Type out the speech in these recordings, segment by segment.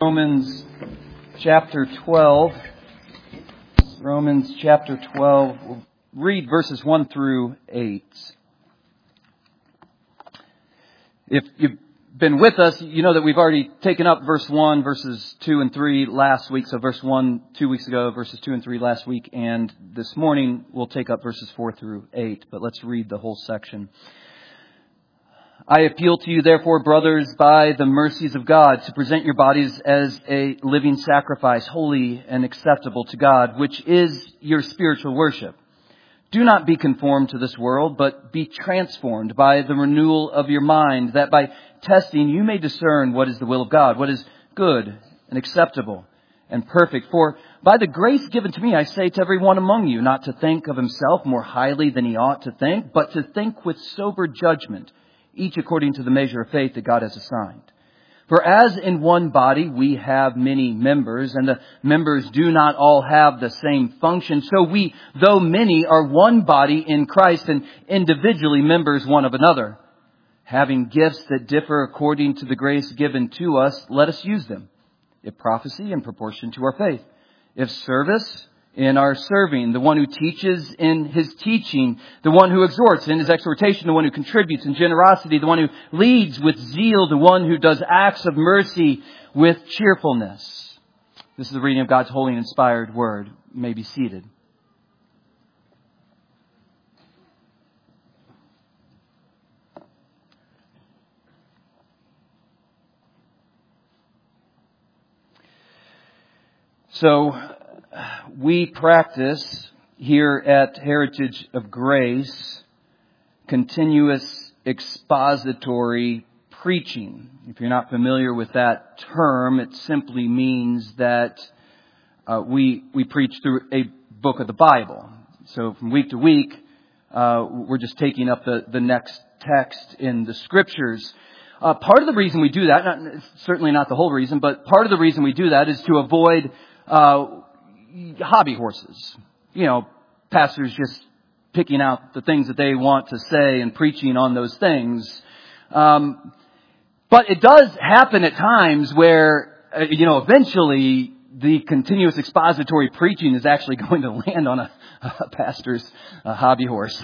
Romans chapter 12. Romans chapter 12. We'll read verses 1 through 8. If you've been with us, you know that we've already taken up verse 1, verses 2 and 3 last week. So verse 1 2 weeks ago, verses 2 and 3 last week. And this morning we'll take up verses 4 through 8. But let's read the whole section. I appeal to you, therefore, brothers, by the mercies of God, to present your bodies as a living sacrifice, holy and acceptable to God, which is your spiritual worship. Do not be conformed to this world, but be transformed by the renewal of your mind, that by testing you may discern what is the will of God, what is good and acceptable and perfect. For by the grace given to me, I say to every one among you, not to think of himself more highly than he ought to think, but to think with sober judgment, each according to the measure of faith that God has assigned. For as in one body we have many members, and the members do not all have the same function, so we, though many, are one body in Christ and individually members one of another. Having gifts that differ according to the grace given to us, let us use them. If prophecy, in proportion to our faith. If service, in our serving, the one who teaches in his teaching, the one who exhorts in his exhortation, the one who contributes in generosity, the one who leads with zeal, the one who does acts of mercy with cheerfulness. This is the reading of God's holy and inspired word. You may be seated. So, we practice here at Heritage of Grace continuous expository preaching. If you're not familiar with that term, it simply means that we preach through a book of the Bible. So from week to week, we're just taking up the next text in the Scriptures. Part of the reason we do that, certainly not the whole reason, but part of the reason we do that is to avoid hobby horses. You know, pastors just picking out the things that they want to say and preaching on those things. But it does happen at times where, eventually the continuous expository preaching is actually going to land on a pastor's hobby horse.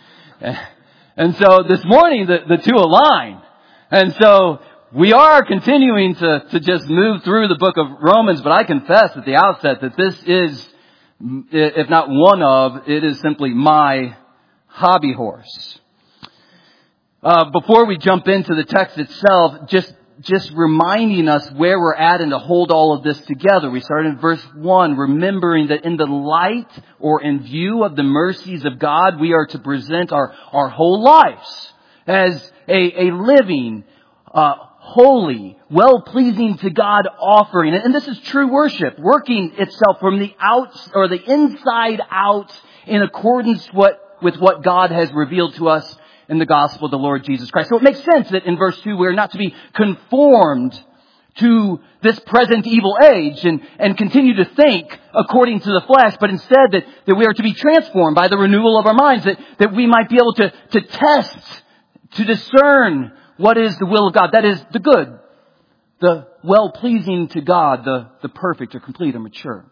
And so this morning the two align. And so we are continuing to just move through the book of Romans, but I confess at the outset that this is, if not one of, it is simply my hobby horse. Before we jump into the text itself, just reminding us where we're at and to hold all of this together. We started in verse 1, remembering that in the light or in view of the mercies of God, we are to present our whole lives as a living, holy, well-pleasing to God offering. And this is true worship, working itself from the or the inside out in accordance with what God has revealed to us in the gospel of the Lord Jesus Christ. So it makes sense that in verse 2 we're not to be conformed to this present evil age and continue to think according to the flesh, but instead that we are to be transformed by the renewal of our minds, that we might be able to test, to discern what is the will of God? That is the good, the well-pleasing to God, the perfect or complete or mature.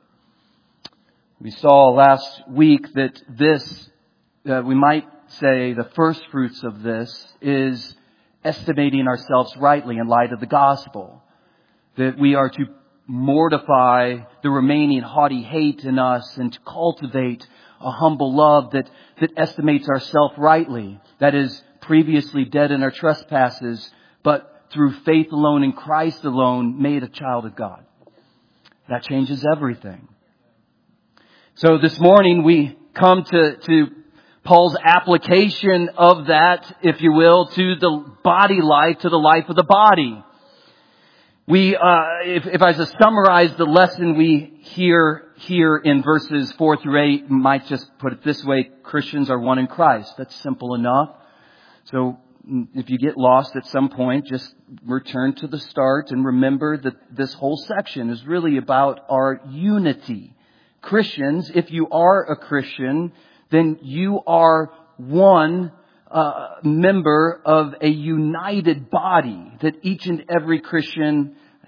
We saw last week that this, we might say the first fruits of this is estimating ourselves rightly in light of the gospel. That we are to mortify the remaining haughty hate in us and to cultivate a humble love that estimates ourselves rightly. That is, previously dead in our trespasses, but through faith alone in Christ alone, made a child of God. That changes everything. So this morning we come to Paul's application of that, if you will, to the body life, to the life of the body. We, if I was to summarize the lesson we hear here in verses 4 through 8, might just put it this way: Christians are one in Christ. That's simple enough. So if you get lost at some point, just return to the start and remember that this whole section is really about our unity. Christians, if you are a Christian, then you are one member of a united body that each and every Christian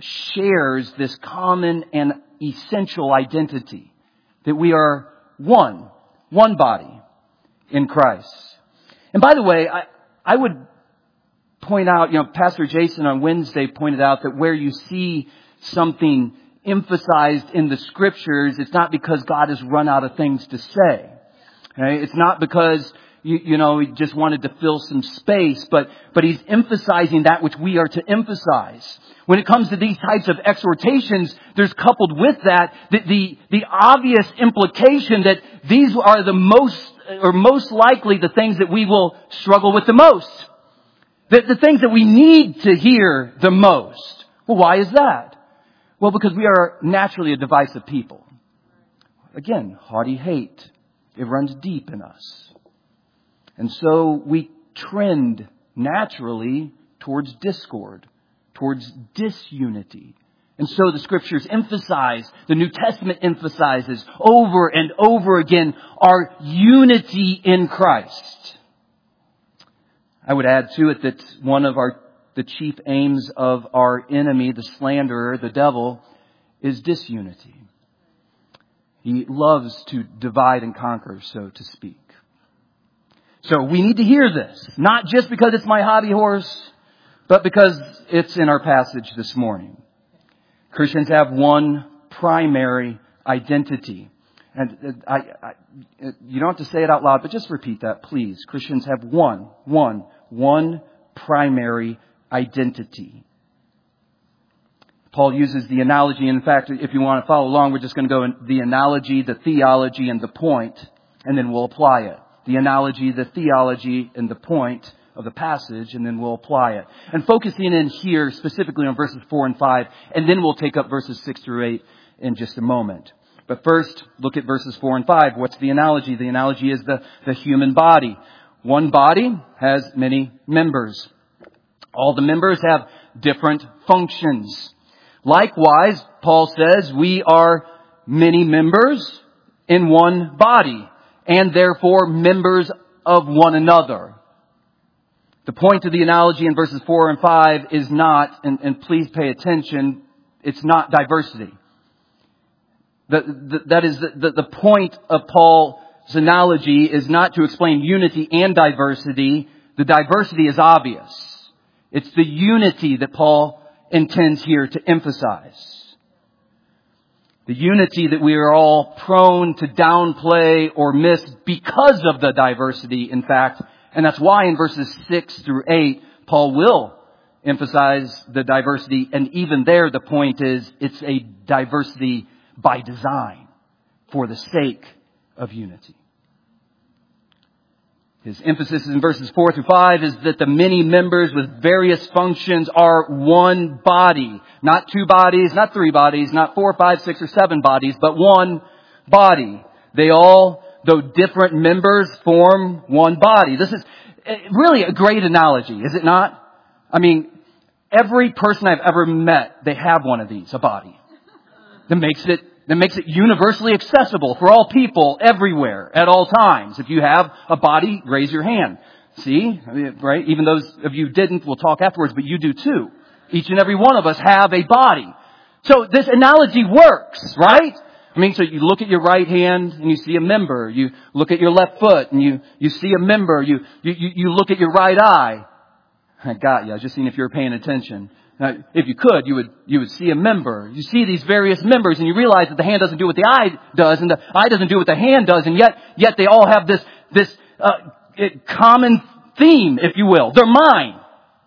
shares this common and essential identity, that we are one body in Christ. And by the way, I would point out, Pastor Jason on Wednesday pointed out that where you see something emphasized in the Scriptures, it's not because God has run out of things to say. Okay? It's not because he just wanted to fill some space, but he's emphasizing that which we are to emphasize. When it comes to these types of exhortations, there's coupled with that the obvious implication that these are the most likely the things that we will struggle with the most. The things that we need to hear the most. Well, why is that? Well, because we are naturally a divisive people. Again, haughty hate. It runs deep in us. And so we trend naturally towards discord, towards disunity. And so the Scriptures emphasize, the New Testament emphasizes over and over again our unity in Christ. I would add to it that one of the chief aims of our enemy, the slanderer, the devil, is disunity. He loves to divide and conquer, so to speak. So we need to hear this, not just because it's my hobby horse, but because it's in our passage this morning. Christians have one primary identity. And you don't have to say it out loud, but just repeat that, please. Christians have one primary identity. Paul uses the analogy. In fact, if you want to follow along, we're just going to go in the analogy, the theology, and the point, and then we'll apply it. The analogy, the theology, and the point of the passage, and then we'll apply it. And focusing in here specifically on verses 4 and 5, and then we'll take up verses 6 through 8 in just a moment. But first, look at verses 4 and 5. What's the analogy? The analogy is the human body. One body has many members. All the members have different functions. Likewise, Paul says, we are many members in one body, and therefore members of one another. The point of the analogy in verses 4 and 5 is not, and please pay attention, it's not diversity. That is the point of Paul's analogy is not to explain unity and diversity. The diversity is obvious. It's the unity that Paul intends here to emphasize. The unity that we are all prone to downplay or miss because of the diversity, in fact. And that's why in verses 6 through 8, Paul will emphasize the diversity. And even there, the point is it's a diversity by design for the sake of unity. His emphasis in verses 4 through 5 is that the many members with various functions are one body. Not two bodies, not three bodies, not 4, 5, 6, or 7 bodies, but one body. They all, though different members, form one body. This is really a great analogy, is it not? I mean, every person I've ever met, they have one of these, a body. That makes it universally accessible for all people everywhere at all times. If you have a body, raise your hand. See? Right? Even those of you who didn't, we'll talk afterwards, but you do too. Each and every one of us have a body. So this analogy works, right? I mean, so you look at your right hand and you see a member. You look at your left foot and you see a member. You look at your right eye. I got you. I was just seeing if you were paying attention. Now, if you could, you would see a member. You see these various members and you realize that the hand doesn't do what the eye does and the eye doesn't do what the hand does, and yet they all have this common theme, if you will. They're mine.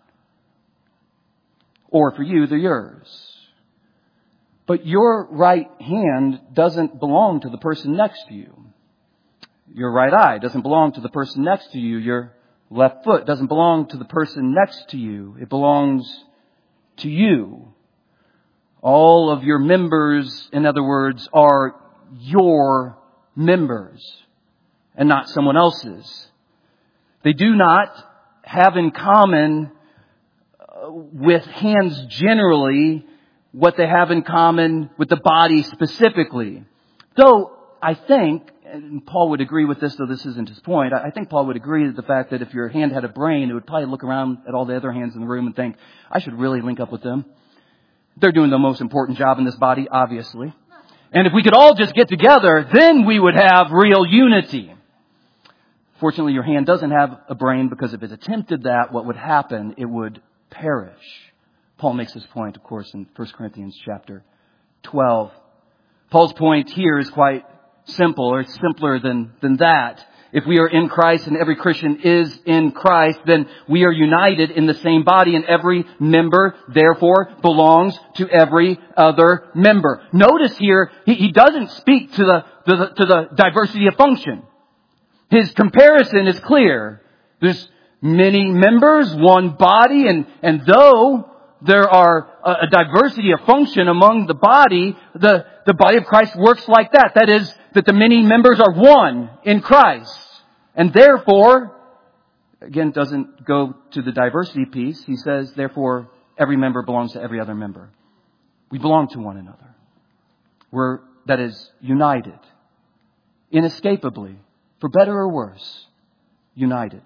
Or for you, they're yours. But your right hand doesn't belong to the person next to you. Your right eye doesn't belong to the person next to you. Your left foot doesn't belong to the person next to you. It belongs to you. All of your members, in other words, are your members and not someone else's. They do not have in common with hands generally what they have in common with the body specifically. Though I think, and Paul would agree with this, though this isn't his point, I think Paul would agree with the fact that if your hand had a brain, it would probably look around at all the other hands in the room and think, I should really link up with them. They're doing the most important job in this body, obviously. And if we could all just get together, then we would have real unity. Fortunately, your hand doesn't have a brain, because if it attempted that, what would happen? It would perish. Paul makes this point, of course, in 1 Corinthians chapter 12. Paul's point here is quite simple, or it's simpler than that. If we are in Christ and every Christian is in Christ, then we are united in the same body, and every member, therefore, belongs to every other member. Notice here, he doesn't speak to the diversity of function. His comparison is clear. There's many members, one body, and though there are a diversity of function among the body of Christ works like that. That is, that the many members are one in Christ. And therefore, again, doesn't go to the diversity piece. He says, therefore, every member belongs to every other member. We belong to one another. We're, that is, united. Inescapably. For better or worse, united.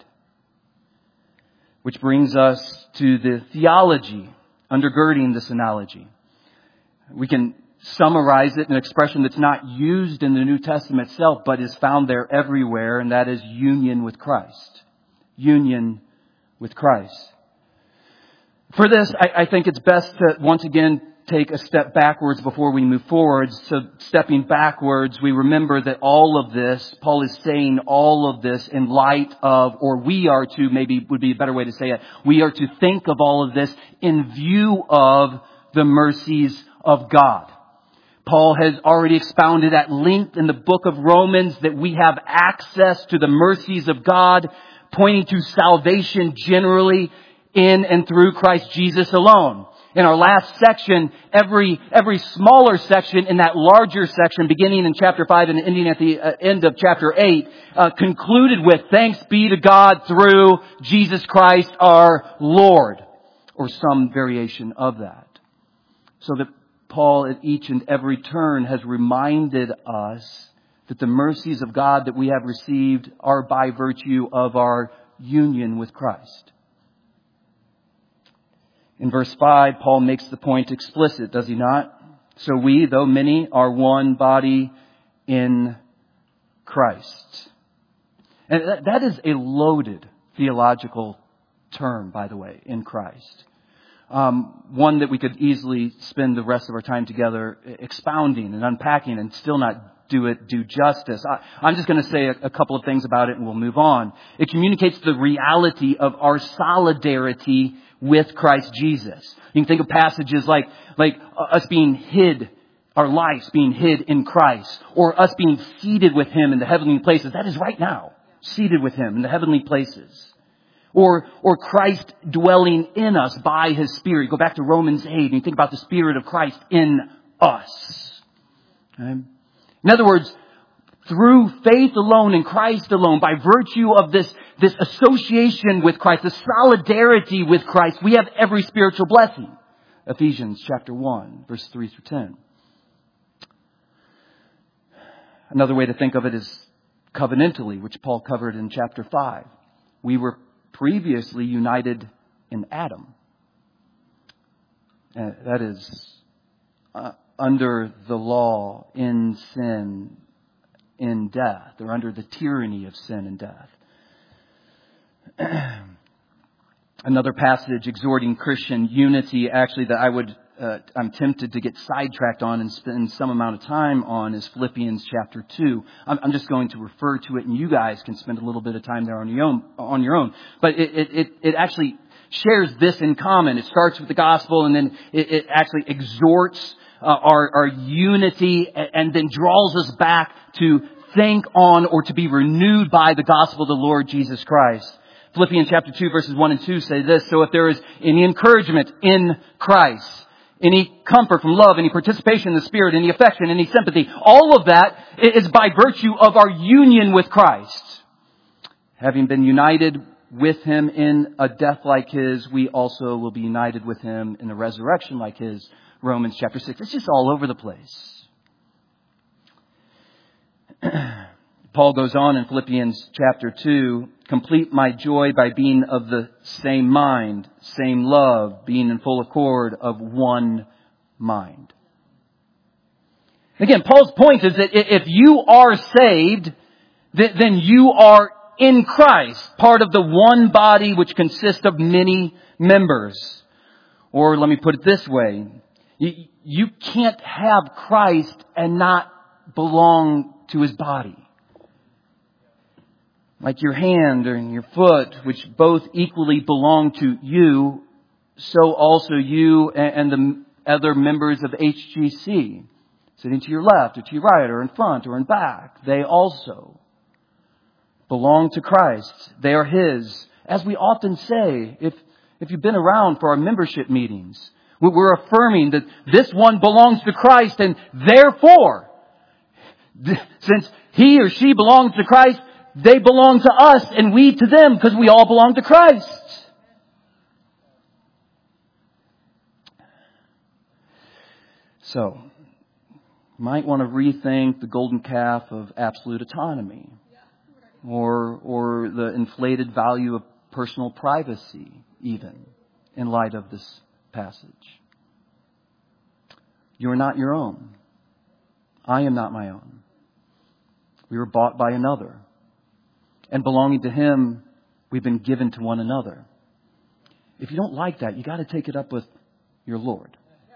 Which brings us to the theology undergirding this analogy. We can summarize it in an expression that's not used in the New Testament itself, but is found there everywhere, and that is union with Christ. Union with Christ. For this, I think it's best to once again take a step backwards before we move forwards. So stepping backwards, we remember that all of this, Paul is saying all of this in light of, or we are to, maybe would be a better way to say it, we are to think of all of this in view of the mercies of God. Paul has already expounded at length in the book of Romans that we have access to the mercies of God, pointing to salvation generally in and through Christ Jesus alone. In our last section, every smaller section in that larger section, beginning in chapter 5 and ending at the end of chapter 8, concluded with thanks be to God through Jesus Christ our Lord, or some variation of that. So that Paul at each and every turn has reminded us that the mercies of God that we have received are by virtue of our union with Christ. In verse 5, Paul makes the point explicit, does he not? So we, though many, are one body in Christ. And that is a loaded theological term, by the way, in Christ. One that we could easily spend the rest of our time together expounding and unpacking and still not do justice. I'm just going to say a couple of things about it and we'll move on. It communicates the reality of our solidarity with Christ Jesus. You can think of passages like us being hid, our lives being hid in Christ, or us being seated with Him in the heavenly places. That is right now, seated with Him in the heavenly places. Or Christ dwelling in us by His Spirit. Go back to Romans 8 and you think about the Spirit of Christ in us. Okay? In other words, through faith alone in Christ alone, by virtue of this association with Christ, the solidarity with Christ, we have every spiritual blessing. Ephesians chapter 1, verse 3 through 10. Another way to think of it is covenantally, which Paul covered in chapter 5. We were previously united in Adam. That is, under the law, in sin, in death, or under the tyranny of sin and death. Another passage exhorting Christian unity, actually, that I'm tempted to get sidetracked on and spend some amount of time on, is Philippians chapter 2. I'm just going to refer to it, and you guys can spend a little bit of time there on your own. But it actually shares this in common. It starts with the gospel, and then it actually exhorts our unity, and then draws us back to think on or to be renewed by the gospel of the Lord Jesus Christ. Philippians chapter 2 verses 1 and 2 say this: so if there is any encouragement in Christ, any comfort from love, any participation in the Spirit, any affection, any sympathy, all of that is by virtue of our union with Christ. Having been united with Him in a death like His, we also will be united with Him in a resurrection like His. Romans chapter 6. It's just all over the place. Paul goes on in Philippians chapter 2, complete my joy by being of the same mind, same love, being in full accord of one mind. Again, Paul's point is that if you are saved, then you are in Christ, part of the one body which consists of many members. Or let me put it this way. You can't have Christ and not belong to His body. Like your hand or your foot, which both equally belong to you, so also you and the other members of HGC, sitting to your left or to your right or in front or in back, they also belong to Christ. They are His. As we often say, if you've been around for our membership meetings, we're affirming that this one belongs to Christ, and therefore, since he or she belongs to Christ, they belong to us and we to them, because we all belong to Christ. So, you might want to rethink the golden calf of absolute autonomy, or the inflated value of personal privacy, even in light of this passage. You are not your own. I am not my own. We were bought by another. And belonging to Him, we've been given to one another. If you don't like that, you got to take it up with your Lord.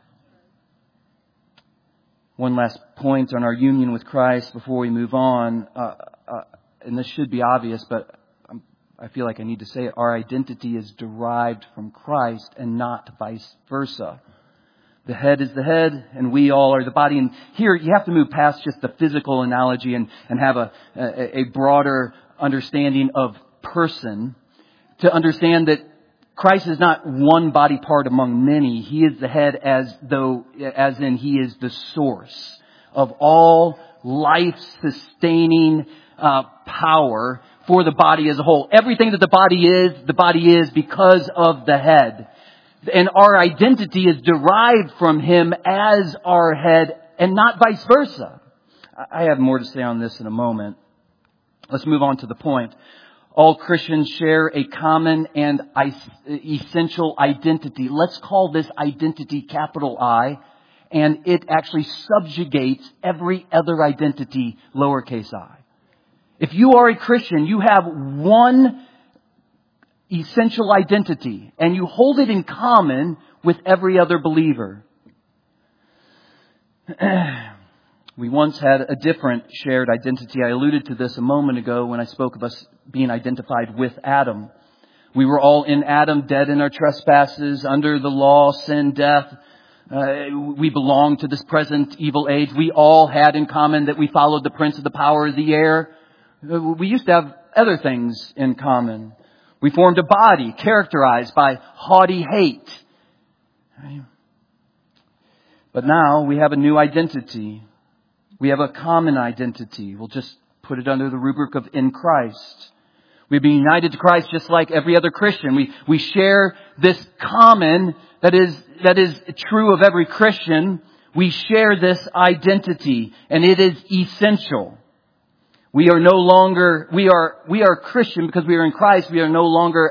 One last point on our union with Christ before we move on. And this should be obvious, but I feel like I need to say it. Our identity is derived from Christ and not vice versa. The head is the head, and we all are the body. And here you have to move past just the physical analogy and have a broader understanding of person to understand that Christ is not one body part among many. He is the head as in He is the source of all life-sustaining power for the body as a whole. Everything that the body is because of the head. And our identity is derived from Him as our head and not vice versa. I have more to say on this in a moment. Let's move on to the point. All Christians share a common and essential identity. Let's call this identity capital I. And it actually subjugates every other identity lowercase I. If you are a Christian, you have one essential identity, and you hold it in common with every other believer. We once had a different shared identity. I alluded to this a moment ago when I spoke of us being identified with Adam. We were all in Adam, dead in our trespasses, under the law, sin, death. We belonged to this present evil age. We all had in common that we followed the prince of the power of the air. We used to have other things in common. We formed a body characterized by haughty hate. But now we have a new identity. We have a common identity. We'll just put it under the rubric of in Christ. We've been united to Christ just like every other Christian. We share this common that is true of every Christian. We share this identity, and it is essential. We are no longer, we are Christian because we are in Christ. We are no longer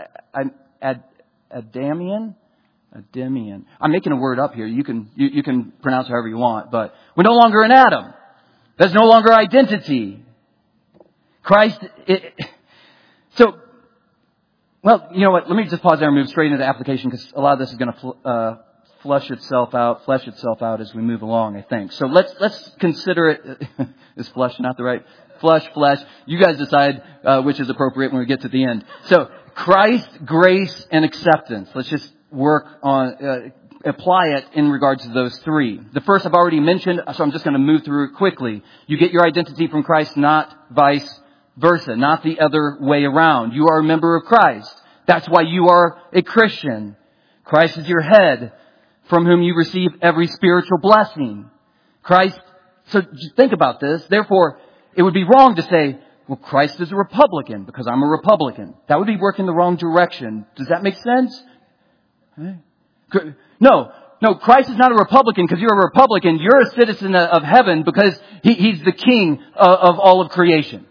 Adamian. I'm making a word up here. You can pronounce however you want, but we're no longer an Adam. That's no longer identity. Christ. Well, you know what? Let me just pause there and move straight into the application, because a lot of this is going to flesh itself out as we move along, I think. So let's consider it. Is flesh not the right? Flesh. You guys decide which is appropriate when we get to the end. So Christ, grace, and acceptance. Let's just work on, apply it in regards to those three. The first I've already mentioned, so I'm just going to move through it quickly. You get your identity from Christ, not vice versa, not the other way around. You are a member of Christ. That's why you are a Christian. Christ is your head, from whom you receive every spiritual blessing. Christ, so think about this. Therefore, it would be wrong to say, well, Christ is a Republican because I'm a Republican. That would be working the wrong direction. Does that make sense? No, Christ is not a Republican because you're a Republican. You're a citizen of heaven because He's the King of all of creation.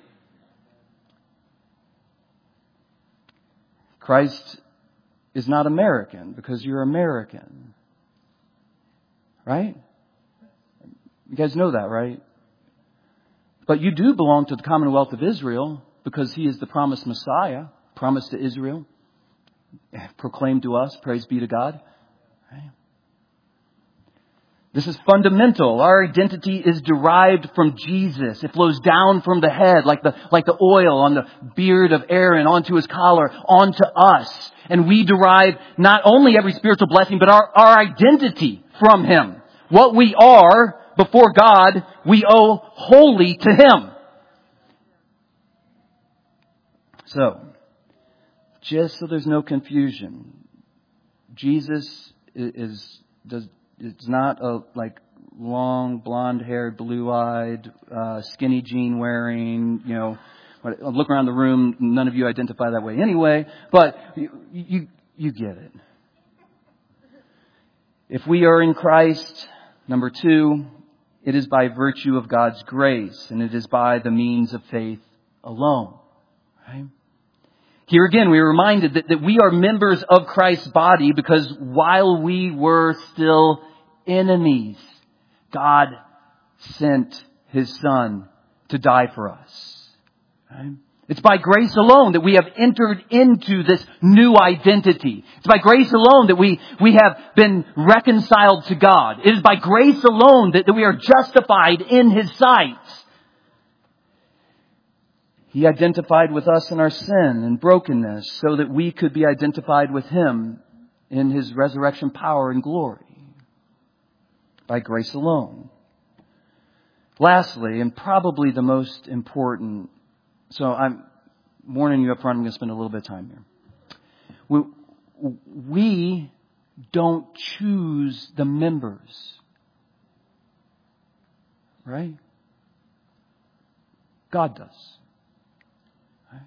Christ is not American because you're American. Right? You guys know that, right? But you do belong to the Commonwealth of Israel because He is the promised Messiah, promised to Israel, proclaimed to us, praise be to God. Right? This is fundamental. Our identity is derived from Jesus. It flows down from the head like the oil on the beard of Aaron onto his collar, onto us. And we derive not only every spiritual blessing, but our identity from Him. What we are before God, we owe wholly to Him. So, just so there's no confusion, Jesus is not a long, blonde-haired, blue-eyed, skinny jean wearing, look around the room, none of you identify that way anyway, but you get it. If we are in Christ, number 2, it is by virtue of God's grace, and it is by the means of faith alone. Right? Here again, we are reminded that we are members of Christ's body because while we were still enemies, God sent His Son to die for us. Right? It's by grace alone that we have entered into this new identity. It's by grace alone that we have been reconciled to God. It is by grace alone that we are justified in His sight. He identified with us in our sin and brokenness so that we could be identified with Him in His resurrection power and glory. By grace alone. Lastly, and probably the most important, so I'm warning you up front, I'm going to spend a little bit of time here. We don't choose the members. Right? God does. Right?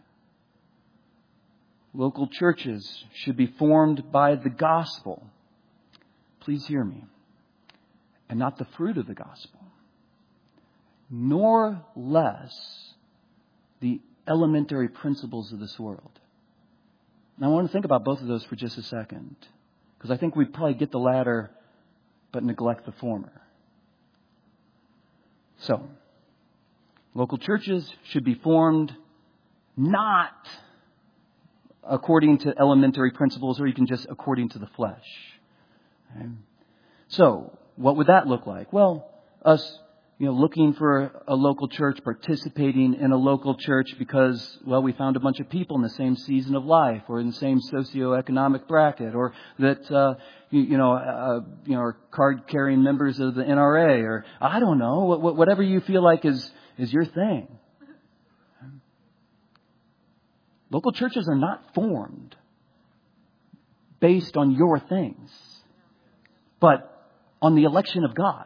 Local churches should be formed by the gospel. Please hear me. And not the fruit of the gospel. Nor less the elementary principles of this world. Now I want to think about both of those for just a second. Because I think we probably get the latter, but neglect the former. So, local churches should be formed not according to elementary principles, or even just according to the flesh. Okay? So, what would that look like? Well, us looking for a local church, participating in a local church because, we found a bunch of people in the same season of life or in the same socioeconomic bracket, or that, are card-carrying members of the NRA, or I don't know, whatever you feel like is your thing. Local churches are not formed based on your things, but on the election of God.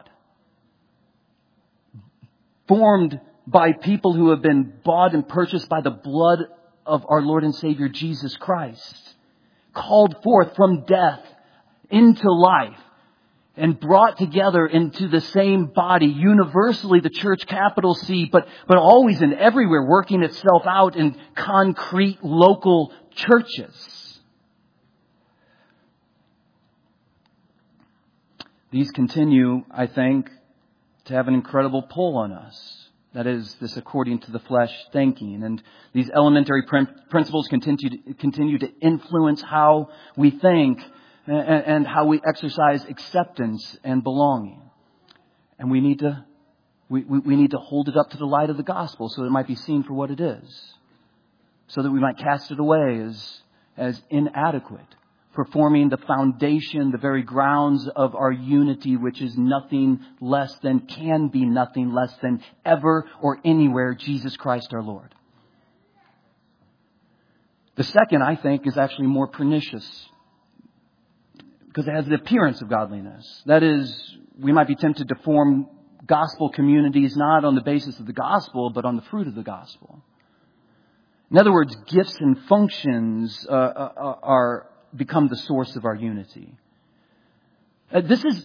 Formed by people who have been bought and purchased by the blood of our Lord and Savior Jesus Christ. Called forth from death into life and brought together into the same body, universally the church, capital C, but always and everywhere working itself out in concrete local churches. These continue, I think, to have an incredible pull on us. That is, this according to the flesh thinking. And these elementary principles continue to influence how we think and how we exercise acceptance and belonging. And we need to hold it up to the light of the gospel so that it might be seen for what it is. So that we might cast it away as inadequate for forming the foundation, the very grounds of our unity, which is can be nothing less than ever or anywhere Jesus Christ our Lord. The second, I think, is actually more pernicious because it has the appearance of godliness. That is, we might be tempted to form gospel communities not on the basis of the gospel, but on the fruit of the gospel. In other words, gifts and functions become the source of our unity. This is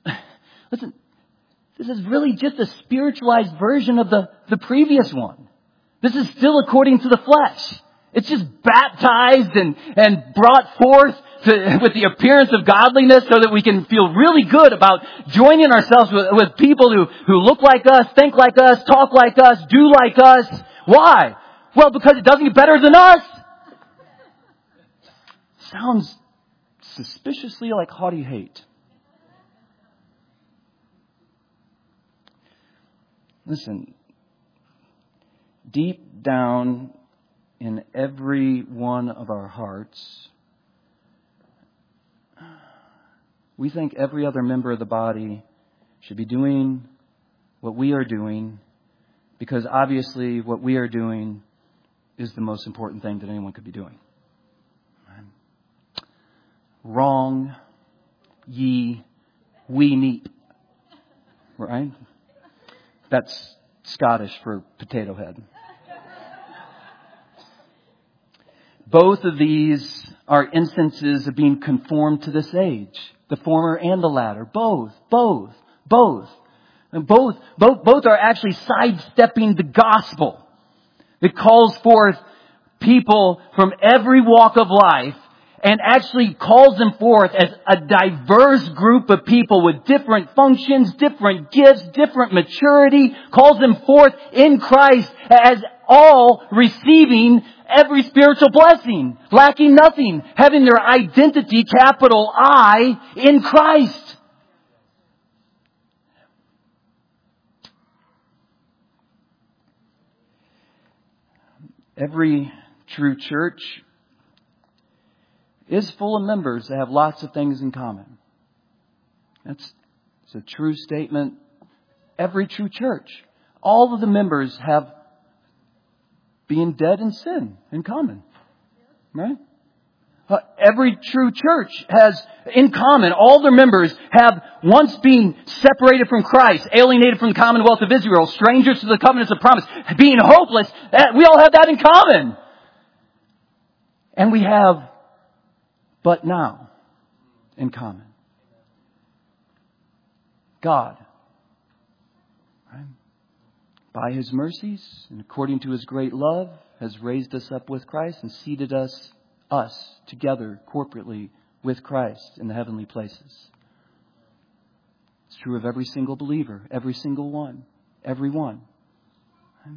really just a spiritualized version of the previous one. This is still according to the flesh. It's just baptized and brought forth with the appearance of godliness so that we can feel really good about joining ourselves with people who look like us, think like us, talk like us, do like us. Why? Well, because it doesn't get better than us. Sounds suspiciously like haughty hate. Listen, deep down in every one of our hearts, we think every other member of the body should be doing what we are doing, because obviously what we are doing is the most important thing that anyone could be doing. Wrong, ye, we neep. Right? That's Scottish for potato head. Both of these are instances of being conformed to this age. The former and the latter. Both. And both are actually sidestepping the gospel. It calls forth people from every walk of life and actually calls them forth as a diverse group of people with different functions, different gifts, different maturity, calls them forth in Christ as all receiving every spiritual blessing, lacking nothing, having their identity, capital I, in Christ. Every true church is full of members that have lots of things in common. It's a true statement. Every true church, all of the members have being dead in sin in common. Right? Every true church has in common, all their members have once been separated from Christ, alienated from the commonwealth of Israel, strangers to the covenants of promise, being hopeless. We all have that in common. And we have but now in common. God, right, by His mercies and according to His great love, has raised us up with Christ and seated us together corporately with Christ in the heavenly places. It's true of every single believer, every single one, every one. Right?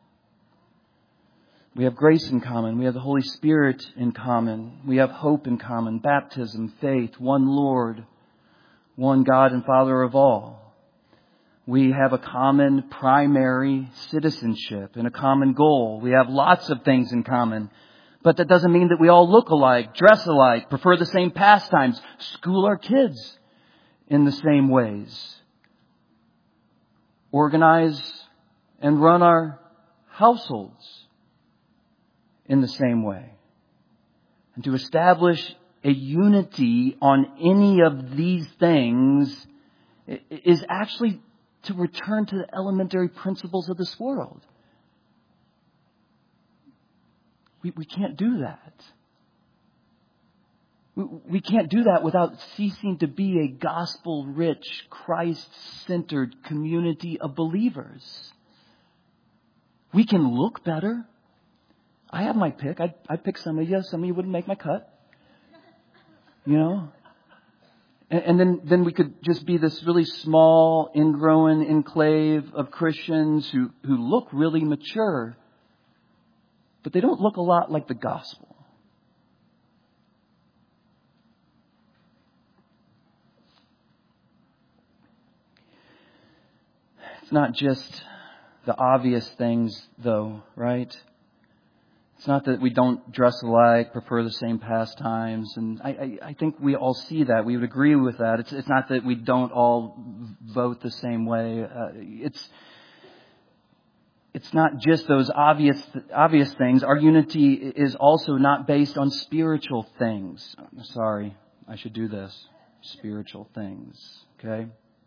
We have grace in common. We have the Holy Spirit in common. We have hope in common. Baptism, faith, one Lord, one God and Father of all. We have a common primary citizenship and a common goal. We have lots of things in common. But that doesn't mean that we all look alike, dress alike, prefer the same pastimes, school our kids in the same ways, organize and run our households in the same way. And to establish a unity on any of these things is actually to return to the elementary principles of this world. We can't do that. We can't do that without ceasing to be a gospel-rich, Christ-centered community of believers. We can look better. I have my pick. I'd pick some of you. Some of you wouldn't make my cut. You know? And then we could just be this really small, ingrown enclave of Christians who look really mature, but they don't look a lot like the gospel. It's not just the obvious things, though, right? It's not that we don't dress alike, prefer the same pastimes, and I think we all see that. We would agree with that. It's not that we don't all vote the same way. It's not just those obvious things. Our unity is also not based on spiritual things. Sorry, I should do this. Spiritual things, okay?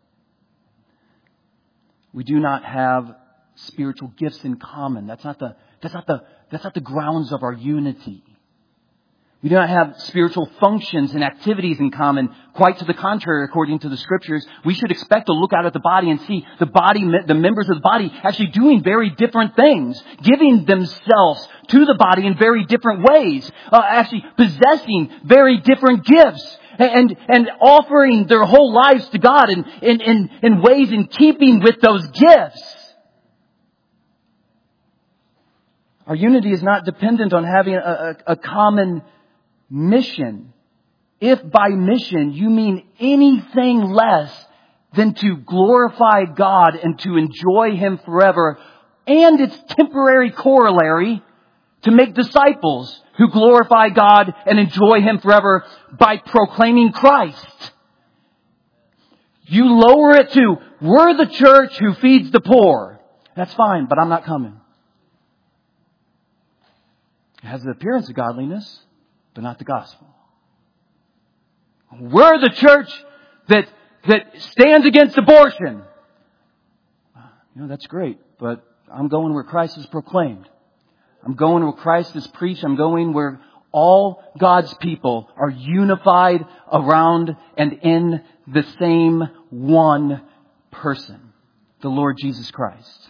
We do not have spiritual gifts in common. That's not the grounds of our unity. We do not have spiritual functions and activities in common. Quite to the contrary, according to the Scriptures, we should expect to look out at the body and see the members of the body actually doing very different things, giving themselves to the body in very different ways, actually possessing very different gifts, and offering their whole lives to God in ways in keeping with those gifts. Our unity is not dependent on having a common mission. If by mission you mean anything less than to glorify God and to enjoy Him forever, and its temporary corollary, to make disciples who glorify God and enjoy Him forever by proclaiming Christ. You lower it to, we're the church who feeds the poor. That's fine, but I'm not coming. It has the appearance of godliness, but not the gospel. We're the church that stands against abortion. That's great, but I'm going where Christ is proclaimed. I'm going where Christ is preached. I'm going where all God's people are unified around and in the same one person, the Lord Jesus Christ.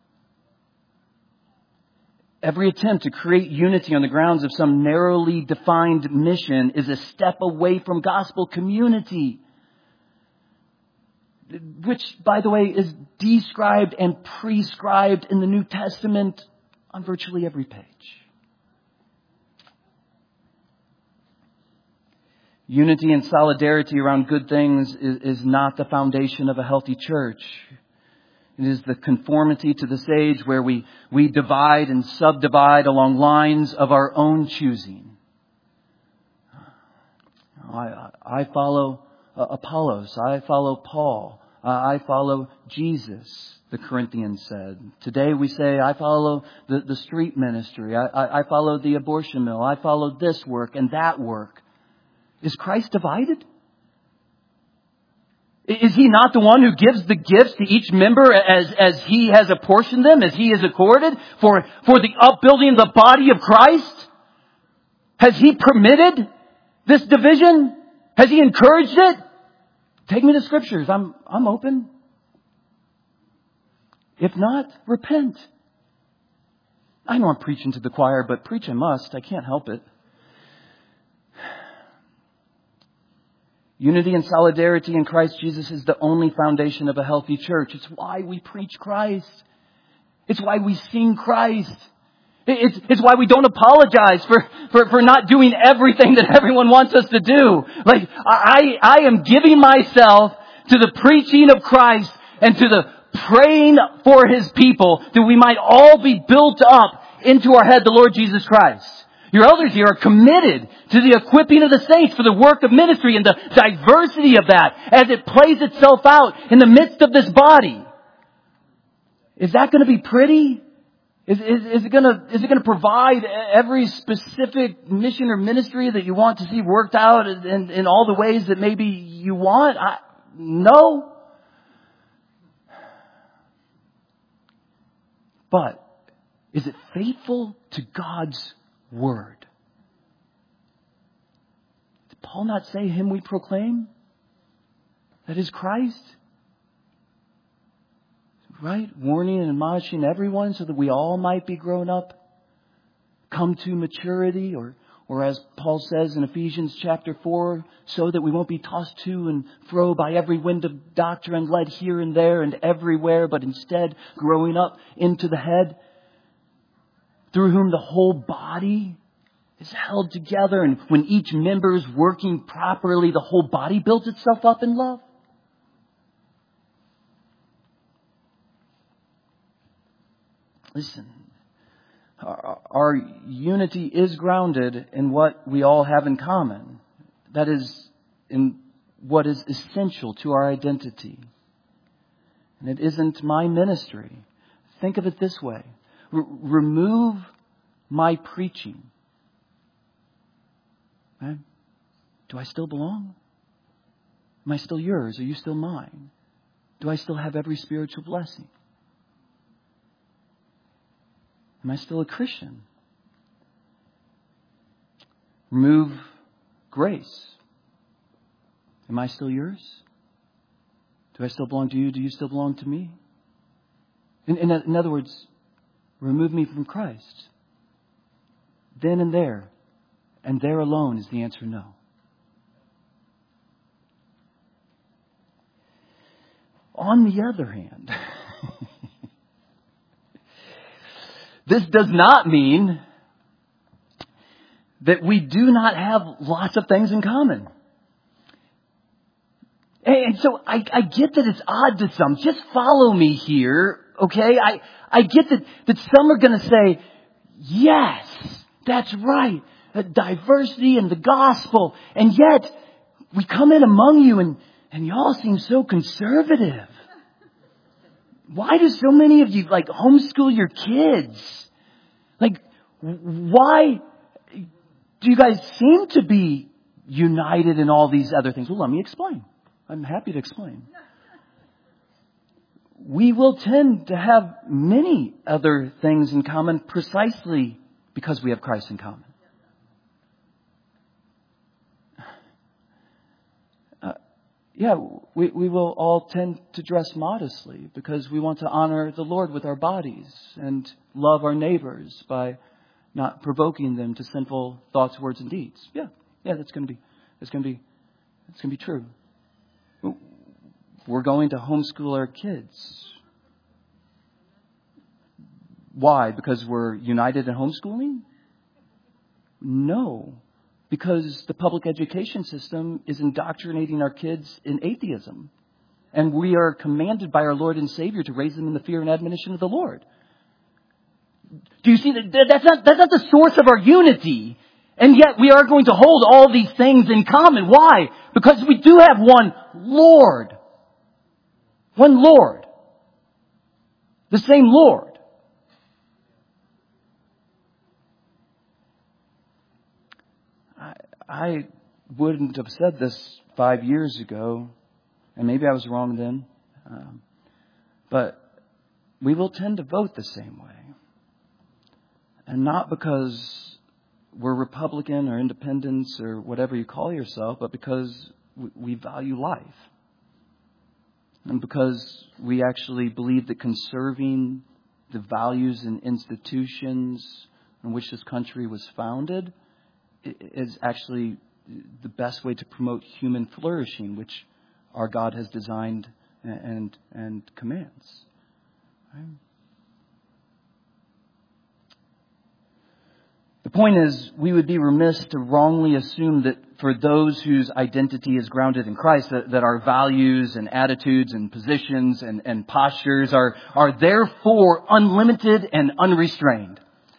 Every attempt to create unity on the grounds of some narrowly defined mission is a step away from gospel community, which, by the way, is described and prescribed in the New Testament on virtually every page. Unity and solidarity around good things is not the foundation of a healthy church. It is the conformity to this age where we divide and subdivide along lines of our own choosing. I follow Apollos. I follow Paul. I follow Jesus, the Corinthians said. Today we say, I follow the street ministry. I follow the abortion mill. I follow this work and that work. Is Christ divided? Is He not the one who gives the gifts to each member as He has apportioned them, as He has accorded for the upbuilding of the body of Christ? Has He permitted this division? Has He encouraged it? Take me to Scriptures. I'm open. If not, repent. I know I'm preaching to the choir, but preach I must. I can't help it. Unity and solidarity in Christ Jesus is the only foundation of a healthy church. It's why we preach Christ. It's why we sing Christ. It's why we don't apologize for not doing everything that everyone wants us to do. Like, I am giving myself to the preaching of Christ and to the praying for His people that we might all be built up into our head, the Lord Jesus Christ. Your elders here are committed to the equipping of the saints for the work of ministry and the diversity of that as it plays itself out in the midst of this body. Is that going to be pretty? Is it going to provide every specific mission or ministry that you want to see worked out in all the ways that maybe you want? No. But is it faithful to God's Word? Did Paul not say, Him we proclaim? That is Christ. Right? Warning and admonishing everyone so that we all might be grown up, come to maturity, or as Paul says in Ephesians chapter 4, so that we won't be tossed to and fro by every wind of doctrine, led here and there and everywhere, but instead growing up into the head, through whom the whole body is held together. And when each member is working properly, the whole body builds itself up in love. Listen, our unity is grounded in what we all have in common. That is, in what is essential to our identity. And it isn't my ministry. Think of it this way. Remove my preaching. Right? Do I still belong? Am I still yours? Are you still mine? Do I still have every spiritual blessing? Am I still a Christian? Remove grace. Am I still yours? Do I still belong to you? Do you still belong to me? In other words, remove me from Christ. Then and there alone is the answer no. On the other hand, this does not mean that we do not have lots of things in common. And so I get that it's odd to some. Just follow me here, okay? I get that some are going to say, yes, that's right. Diversity in the gospel. And yet, we come in among you and you all seem so conservative. Why do so many of you homeschool your kids? Why do you guys seem to be united in all these other things? Well, let me explain. I'm happy to explain. We will tend to have many other things in common precisely because we have Christ in common. We will all tend to dress modestly because we want to honor the Lord with our bodies and love our neighbors by not provoking them to sinful thoughts, words, and deeds. Yeah, that's going to be true. We're going to homeschool our kids. Why? Because we're united in homeschooling? No. Because the public education system is indoctrinating our kids in atheism. And we are commanded by our Lord and Savior to raise them in the fear and admonition of the Lord. Do you see that? That's not the source of our unity. And yet we are going to hold all these things in common. Why? Because we do have one Lord. One Lord. The same Lord. I wouldn't have said this 5 years ago, and maybe I was wrong then, but we will tend to vote the same way. And not because we're Republican or Independents or whatever you call yourself, but because we value life. And because we actually believe that conserving the values and institutions on which this country was founded is actually the best way to promote human flourishing, which our God has designed and commands. Right? The point is, we would be remiss to wrongly assume that for those whose identity is grounded in Christ, that our values and attitudes and positions and postures are therefore unlimited and unrestrained.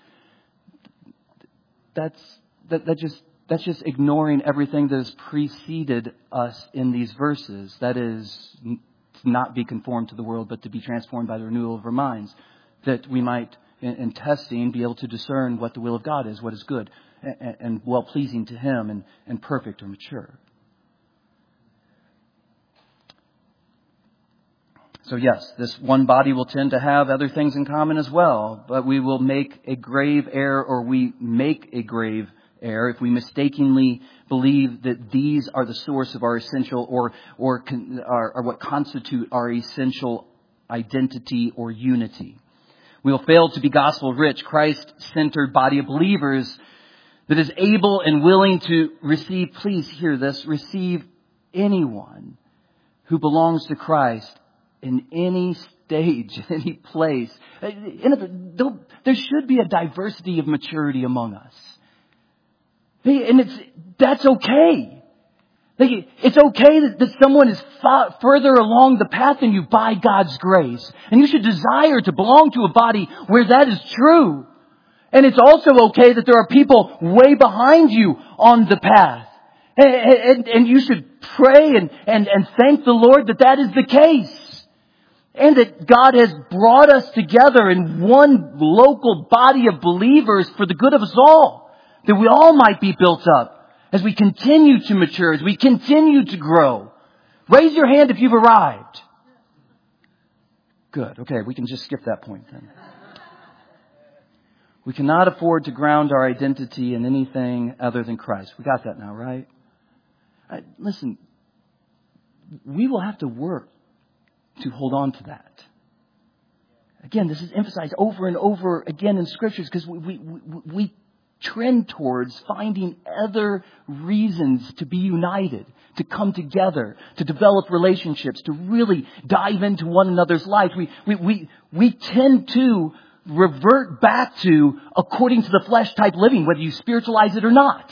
That's just ignoring everything that has preceded us in these verses. That is, to not be conformed to the world, but to be transformed by the renewal of our minds, that we might, in testing, be able to discern what the will of God is, what is good and well-pleasing to Him and perfect or mature. So yes, this one body will tend to have other things in common as well, but we will make a grave error, or we make a grave error if we mistakenly believe that these are the source of our essential or what constitute our essential identity or unity. We will fail to be gospel-rich, Christ-centered body of believers that is able and willing to receive, please hear this, receive anyone who belongs to Christ in any stage, in any place. There should be a diversity of maturity among us. And that's okay. It's okay that someone is further along the path than you by God's grace. And you should desire to belong to a body where that is true. And it's also okay that there are people way behind you on the path. And you should pray and thank the Lord that is the case. And that God has brought us together in one local body of believers for the good of us all. That we all might be built up as we continue to mature, as we continue to grow. Raise your hand if you've arrived. Good. Okay, we can just skip that point then. We cannot afford to ground our identity in anything other than Christ. We got that now, right? Listen, we will have to work to hold on to that. Again, this is emphasized over and over again in Scriptures because we trend towards finding other reasons to be united, to come together, to develop relationships, to really dive into one another's lives. We tend to revert back to according to the flesh type living, whether you spiritualize it or not.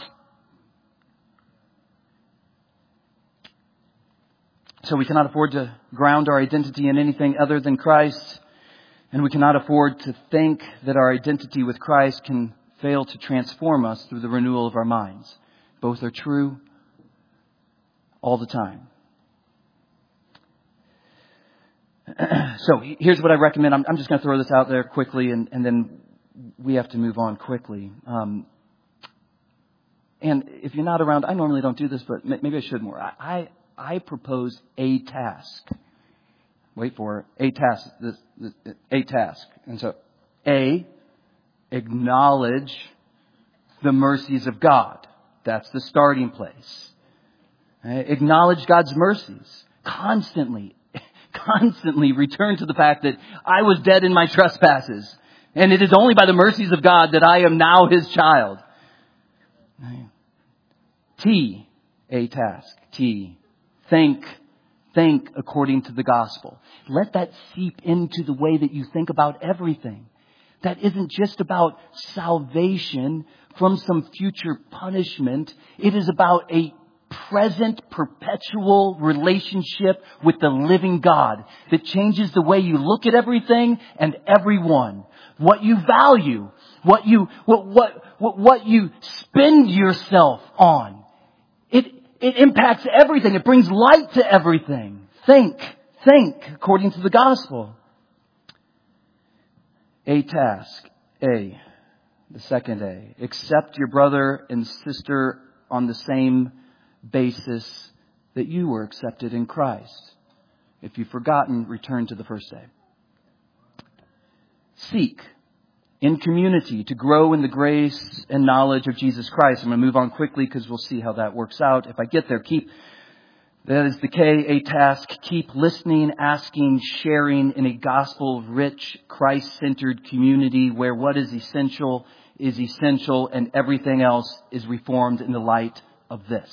So we cannot afford to ground our identity in anything other than Christ. And we cannot afford to think that our identity with Christ can fail to transform us through the renewal of our minds. Both are true all the time. So here's what I recommend. I'm just going to throw this out there quickly, and then we have to move on quickly. And if you're not around, I normally don't do this, but maybe I should more. I propose a task. Wait for it. A task. And so, acknowledge the mercies of God. That's the starting place. Acknowledge God's mercies. Constantly return to the fact that I was dead in my trespasses. And it is only by the mercies of God that I am now His child. A task. Think according to the gospel. Let that seep into the way that you think about everything. That isn't just about salvation from some future punishment. It is about a present, perpetual relationship with the living God that changes the way you look at everything and everyone. What you value, what you spend yourself on. It impacts everything. It brings light to everything. Think according to the gospel. A task. The second A. Accept your brother and sister on the same basis that you were accepted in Christ. If you've forgotten, return to the first A. Seek in community to grow in the grace and knowledge of Jesus Christ. I'm going to move on quickly because we'll see how that works out. If I get there, that is the K, a task. Keep listening, asking, sharing in a gospel-rich, Christ-centered community where what is essential and everything else is reformed in the light of this.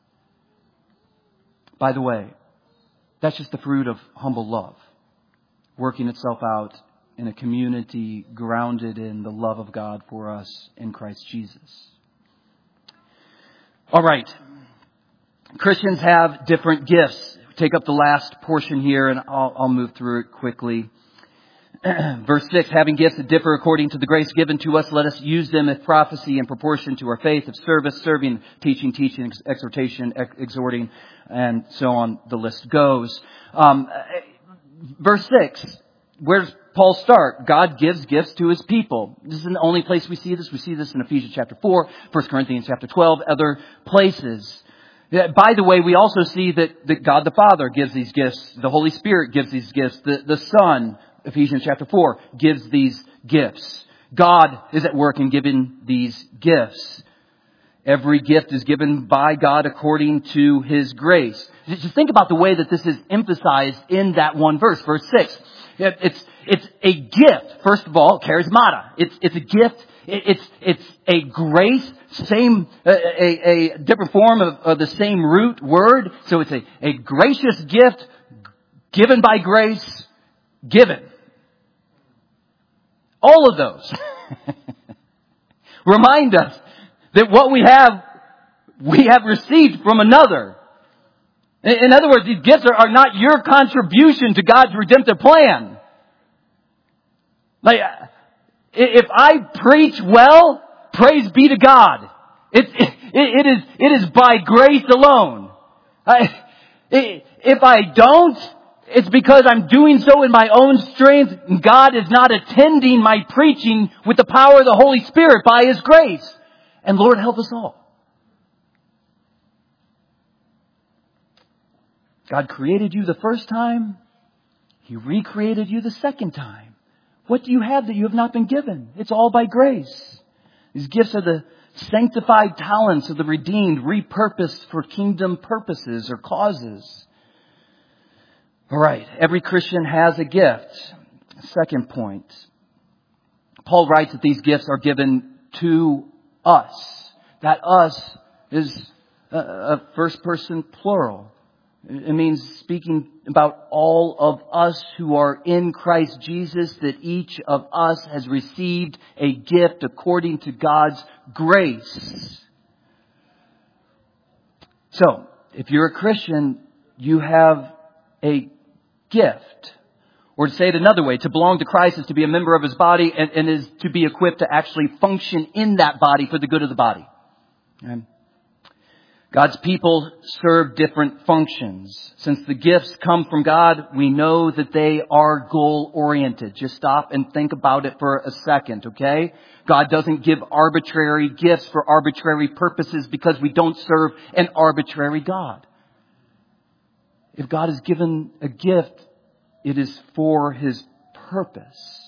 By the way, that's just the fruit of humble love, working itself out in a community grounded in the love of God for us in Christ Jesus. All right. Christians have different gifts. Take up the last portion here and I'll move through it quickly. Verse 6, having gifts that differ according to the grace given to us, let us use them as prophecy in proportion to our faith, of service, serving, teaching, exhortation, exhorting, and so on the list goes. Verse 6, where does Paul start? God gives gifts to His people. This isn't the only place we see this. We see this in Ephesians chapter 4, 1 Corinthians chapter 12, other places. By the way, we also see that God the Father gives these gifts. The Holy Spirit gives these gifts. The Son, Ephesians chapter 4, gives these gifts. God is at work in giving these gifts. Every gift is given by God according to His grace. Just think about the way that this is emphasized in that one verse, verse 6. It's a gift. First of all, charismata. It's a gift. It's a grace. A different form of the same root word. So it's a gracious gift given by grace, given. All of those remind us that what we have received from another. In other words, these gifts are not your contribution to God's redemptive plan. Like, if I preach well, praise be to God. It is by grace alone. If I don't, it's because I'm doing so in my own strength. God is not attending my preaching with the power of the Holy Spirit by His grace. And Lord, help us all. God created you the first time. He recreated you the second time. What do you have that you have not been given? It's all by grace. These gifts are the sanctified talents of the redeemed, repurposed for kingdom purposes or causes. All right, every Christian has a gift. Second point. Paul writes that these gifts are given to us. That us is a first person plural. It means speaking about all of us who are in Christ Jesus, that each of us has received a gift according to God's grace. So, if you're a Christian, you have a gift. Or to say it another way, to belong to Christ is to be a member of His body and is to be equipped to actually function in that body for the good of the body. Okay? God's people serve different functions. Since the gifts come from God, we know that they are goal-oriented. Just stop and think about it for a second, okay? God doesn't give arbitrary gifts for arbitrary purposes because we don't serve an arbitrary God. If God has given a gift, it is for His purpose.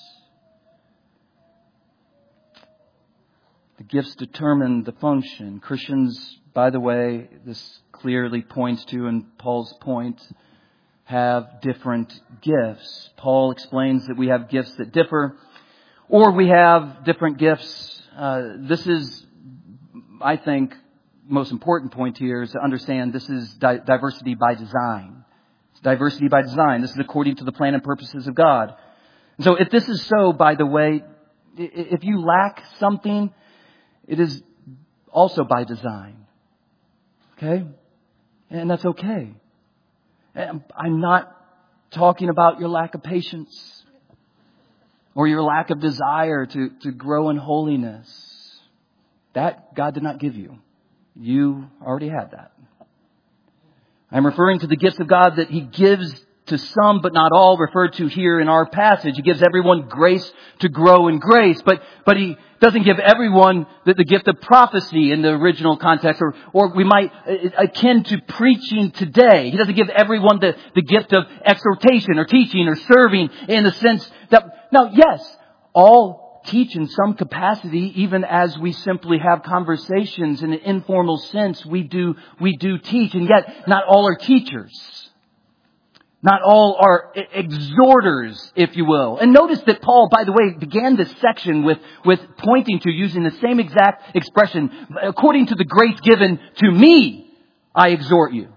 The gifts determine the function. Christians, by the way, this clearly points to, and Paul's point, have different gifts. Paul explains that we have gifts that differ, or we have different gifts. This is, I think, the most important point here is to understand this is diversity by design. It's diversity by design. This is according to the plan and purposes of God. And so if this is so, by the way, if you lack something, it is also by design. Okay? And that's okay. I'm not talking about your lack of patience or your lack of desire to grow in holiness. That God did not give you. You already had that. I'm referring to the gifts of God that He gives to some, but not all, referred to here in our passage. He gives everyone grace to grow in grace, but He doesn't give everyone the gift of prophecy in the original context, or we might akin to preaching today. He doesn't give everyone the gift of exhortation or teaching or serving in the sense that, now, yes, all teach in some capacity, even as we simply have conversations in an informal sense. We do teach, and yet not all are teachers. Not all are exhorters, if you will. And notice that Paul, by the way, began this section with pointing to, using the same exact expression, according to the grace given to me, I exhort you.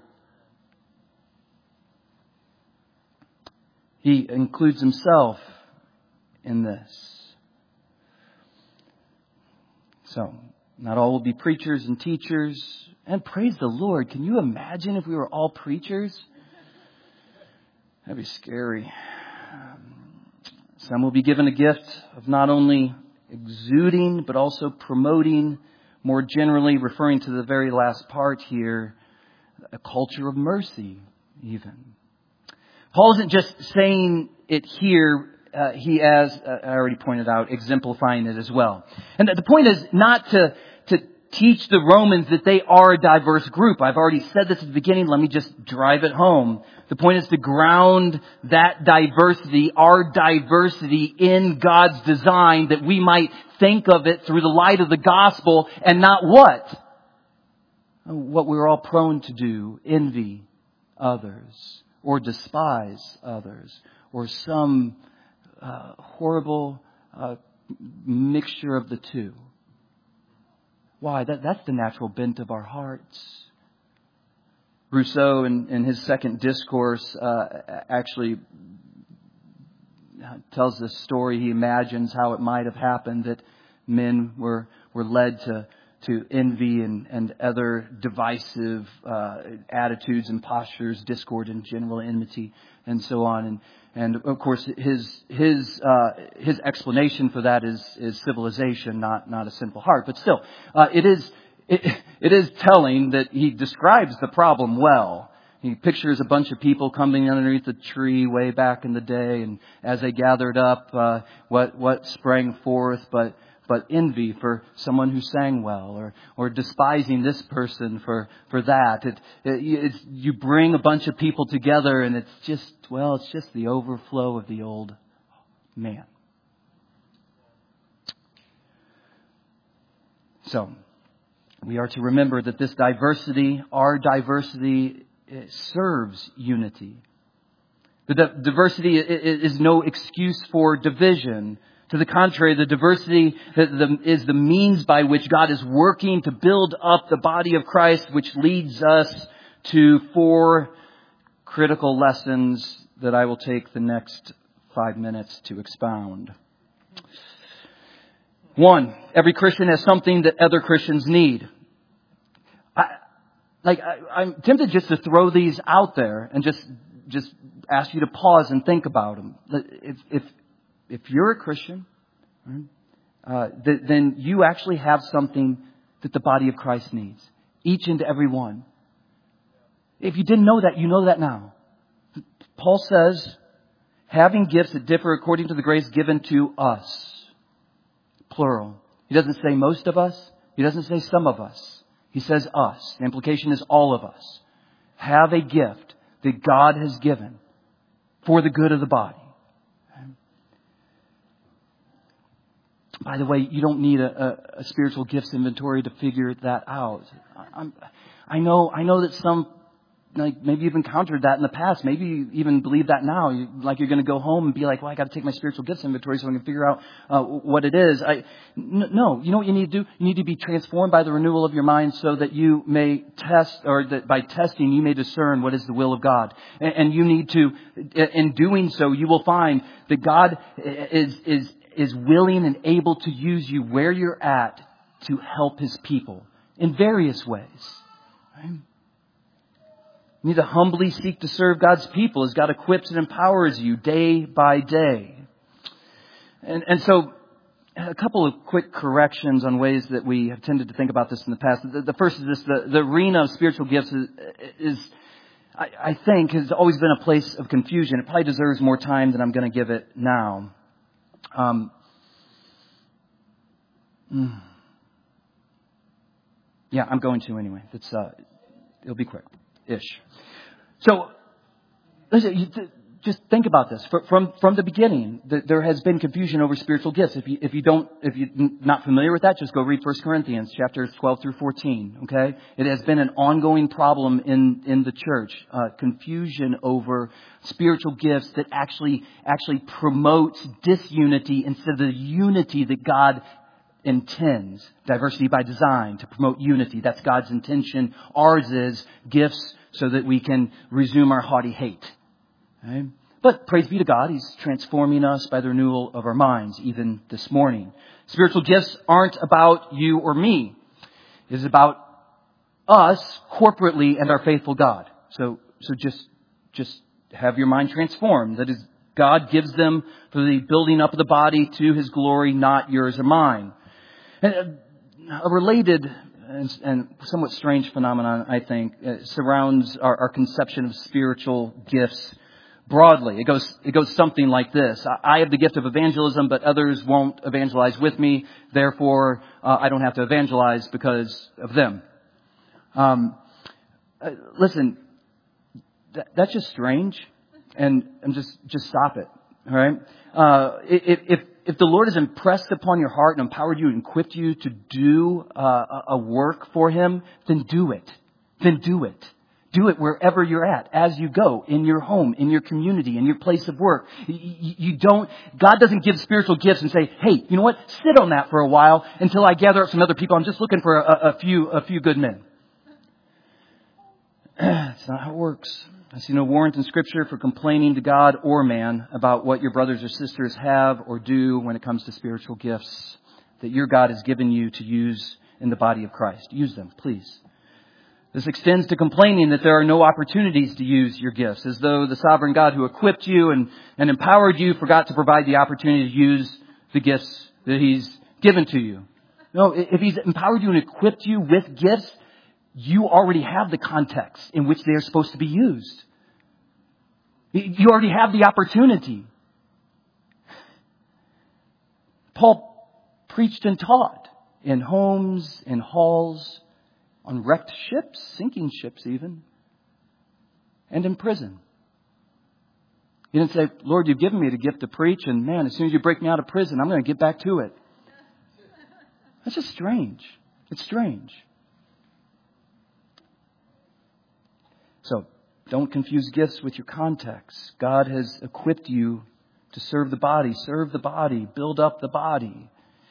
He includes himself in this. So, not all will be preachers and teachers. And praise the Lord, can you imagine if we were all preachers? That'd be scary. Some will be given a gift of not only exuding, but also promoting, more generally referring to the very last part here, a culture of mercy, even. Paul isn't just saying it here. He, as I already pointed out, exemplifying it as well. And the point is not to teach the Romans that they are a diverse group. I've already said this at the beginning. Let me just drive it home. The point is to ground that diversity, our diversity, in God's design, that we might think of it through the light of the gospel and not what? What we're all prone to do, envy others or despise others or some horrible mixture of the two. Why? That's the natural bent of our hearts. Rousseau, in his second discourse, actually tells this story. He imagines how it might have happened that men were led to envy and other divisive attitudes and postures, discord and general enmity, and so on. And of course, his explanation for that is civilization, not a sinful heart. But still, it is telling that he describes the problem well. He pictures a bunch of people coming underneath a tree way back in the day, and as they gathered up, what sprang forth but envy for someone who sang well, or despising this person for that. You bring a bunch of people together, and it's just the overflow of the old man. So, we are to remember that this diversity, our diversity, serves unity. The diversity is no excuse for division. To the contrary, the diversity is the means by which God is working to build up the body of Christ, which leads us to 4 critical lessons that I will take the next 5 minutes to expound. 1, every Christian has something that other Christians need. I'm tempted just to throw these out there and just ask you to pause and think about them. If you're a Christian, then you actually have something that the body of Christ needs. Each and every one. If you didn't know that, you know that now. Paul says, having gifts that differ according to the grace given to us. Plural. He doesn't say most of us. He doesn't say some of us. He says us. The implication is all of us have a gift that God has given for the good of the body. By the way, you don't need a spiritual gifts inventory to figure that out. I know that some, maybe you've encountered that in the past. Maybe you even believe that now. You're going to go home and be like, well, I got to take my spiritual gifts inventory so I can figure out what it is. No, you know what you need to do? You need to be transformed by the renewal of your mind so that you may test, or that by testing you may discern what is the will of God. And you need to, in doing so, you will find that God is willing and able to use you where you're at to help His people in various ways. Right? You need to humbly seek to serve God's people as God equips and empowers you day by day. And so, a couple of quick corrections on ways that we have tended to think about this in the past. The first is this: the arena of spiritual gifts I think, has always been a place of confusion. It probably deserves more time than I'm going to give it now. Yeah, I'm going to anyway. It'll be quick-ish. So, listen, just think about this. From the beginning, there has been confusion over spiritual gifts. If you're not familiar with that, just go read 1 Corinthians chapters 12 through 14. Okay, it has been an ongoing problem in the church. Confusion over spiritual gifts that actually promotes disunity instead of the unity that God intends. Diversity by design to promote unity. That's God's intention. Ours is gifts so that we can resume our haughty hate. Okay? But praise be to God, He's transforming us by the renewal of our minds, even this morning. Spiritual gifts aren't about you or me. It is about us corporately and our faithful God. So just have your mind transformed. That is, God gives them for the building up of the body to His glory, not yours or mine. And a related and somewhat strange phenomenon, I think, surrounds our conception of spiritual gifts broadly. It goes something like this: I have the gift of evangelism, but others won't evangelize with me. Therefore, I don't have to evangelize because of them. Listen, that's just strange, and just stop it. All right. If the Lord has impressed upon your heart and empowered you and equipped you to do a work for Him, then do it. Then do it. Do it wherever you're at, as you go, in your home, in your community, in your place of work. God doesn't give spiritual gifts and say, hey, you know what? Sit on that for a while until I gather up some other people. I'm just looking for a few good men. That's not how it works. I see no warrant in Scripture for complaining to God or man about what your brothers or sisters have or do when it comes to spiritual gifts that your God has given you to use in the body of Christ. Use them, please. This extends to complaining that there are no opportunities to use your gifts, as though the sovereign God who equipped you and empowered you forgot to provide the opportunity to use the gifts that He's given to you. No, if He's empowered you and equipped you with gifts, you already have the context in which they are supposed to be used. You already have the opportunity. Paul preached and taught in homes, in halls, on wrecked ships, sinking ships even, and in prison. He didn't say, Lord, you've given me the gift to preach, and man, as soon as you break me out of prison, I'm going to get back to it. That's just strange. It's strange. So, don't confuse gifts with your context. God has equipped you to serve the body. Serve the body. Build up the body.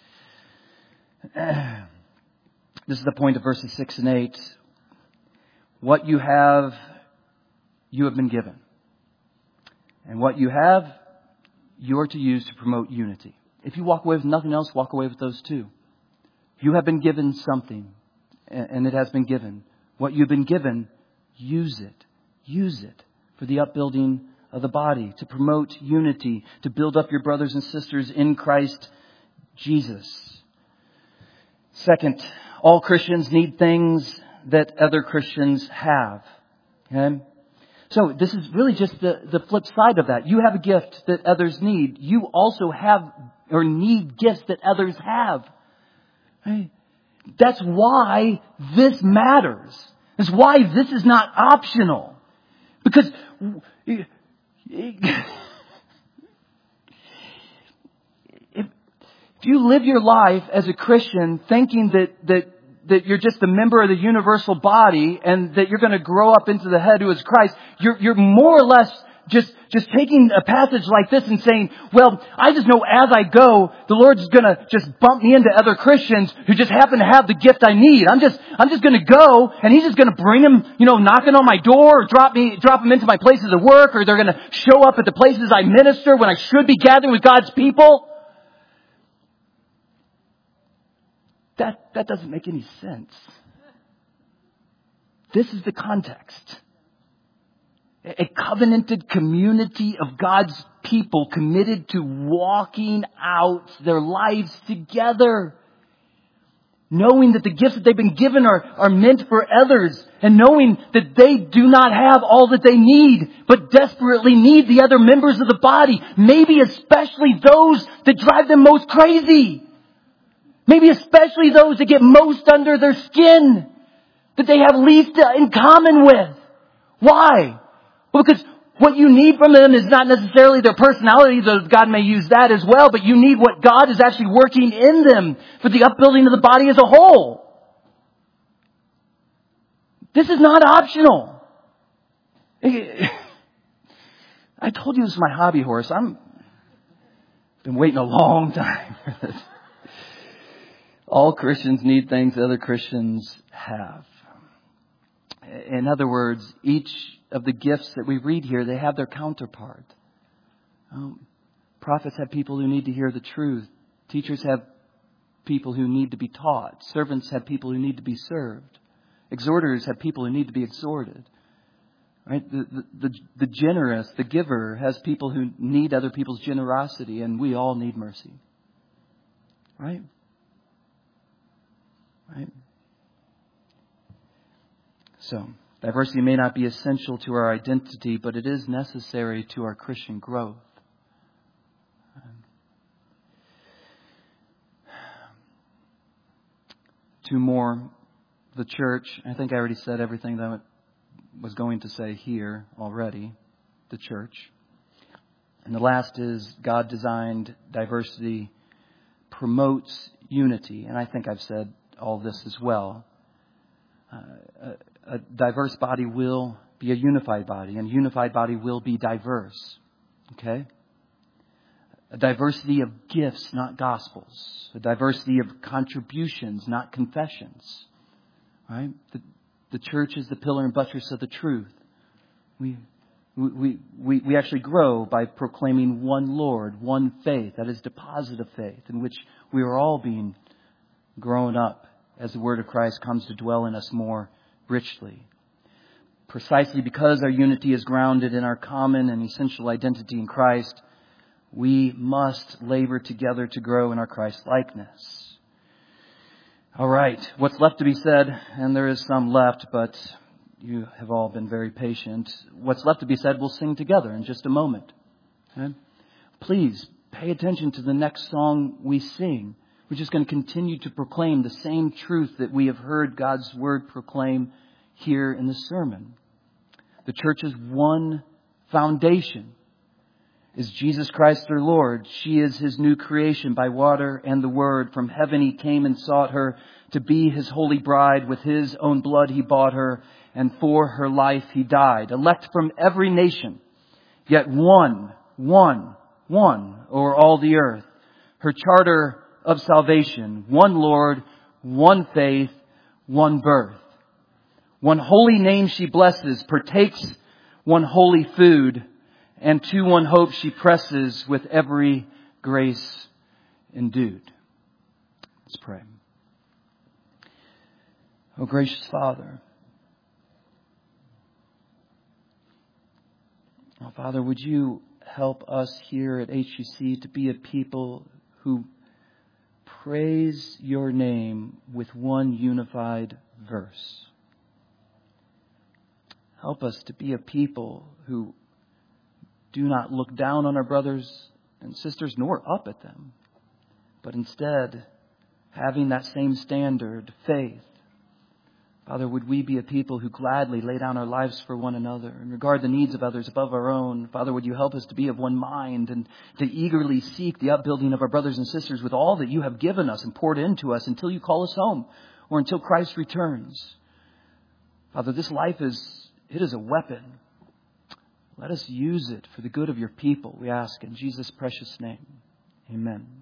This is the point of verses 6 and 8. What you have been given. And what you have, you are to use to promote unity. If you walk away with nothing else, walk away with those two. You have been given something, and it has been given. What you've been given, use it. Use it for the upbuilding of the body, to promote unity, to build up your brothers and sisters in Christ Jesus. Second, all Christians need things that other Christians have. Okay? So this is really just the flip side of that. You have a gift that others need. You also have or need gifts that others have. Right? That's why this matters. That's why this is not optional. Because if you live your life as a Christian thinking that you're just a member of the universal body and that you're going to grow up into the head who is Christ, you're more or less just taking a passage like this and saying, well, I just know as I go, the Lord's going to just bump me into other Christians who just happen to have the gift I need. I'm just going to go and He's just going to bring them, knocking on my door or drop them into my places of work, or they're going to show up at the places I minister when I should be gathering with God's people. That doesn't make any sense. This is the context. A covenanted community of God's people committed to walking out their lives together. Knowing that the gifts that they've been given are meant for others. And knowing that they do not have all that they need, but desperately need the other members of the body. Maybe especially those that drive them most crazy. Maybe especially those that get most under their skin. That they have least in common with. Why? Well, because what you need from them is not necessarily their personality, though God may use that as well, but you need what God is actually working in them for the upbuilding of the body as a whole. This is not optional. I told you this is my hobby horse. I've been waiting a long time for this. All Christians need things other Christians have. In other words, each of the gifts that we read here, they have their counterpart. Prophets have people who need to hear the truth. Teachers have people who need to be taught. Servants have people who need to be served. Exhorters have people who need to be exhorted. Right? The generous, the giver, has people who need other people's generosity, and we all need mercy. Right? Right? So, diversity may not be essential to our identity, but it is necessary to our Christian growth. Two more. The church. I think I already said everything that I was going to say here already. The church. And the last is God designed diversity promotes unity. And I think I've said all this as well. A diverse body will be a unified body, and a unified body will be diverse. Okay? A diversity of gifts, not gospels. A diversity of contributions, not confessions. Right? The church is the pillar and buttress of the truth. We actually grow by proclaiming one Lord, one faith. That is deposit of faith in which we are all being grown up as the word of Christ comes to dwell in us more richly. Precisely because our unity is grounded in our common and essential identity in Christ, we must labor together to grow in our Christ likeness. All right, what's left to be said, and there is some left, but you have all been very patient. What's left to be said, we'll sing together in just a moment. Okay? Please pay attention to the next song we sing. We're just going to continue to proclaim the same truth that we have heard God's word proclaim here in the sermon. The church's one foundation is Jesus Christ our Lord. She is His new creation by water and the word. From heaven He came and sought her to be His holy bride. With His own blood He bought her, and for her life He died. Elect from every nation, yet one over all the earth. Her charter of salvation, one Lord, one faith, one birth. One holy name she blesses, partakes one holy food, and to one hope she presses with every grace endued. Let's pray. Oh, gracious Father. Oh, Father, would you help us here at HUC to be a people who praise your name with one unified verse. Help us to be a people who do not look down on our brothers and sisters nor up at them, but instead, having that same standard, faith. Father, would we be a people who gladly lay down our lives for one another and regard the needs of others above our own? Father, would you help us to be of one mind and to eagerly seek the upbuilding of our brothers and sisters with all that you have given us and poured into us until you call us home or until Christ returns. Father, this life is a weapon. Let us use it for the good of your people, we ask in Jesus' precious name. Amen.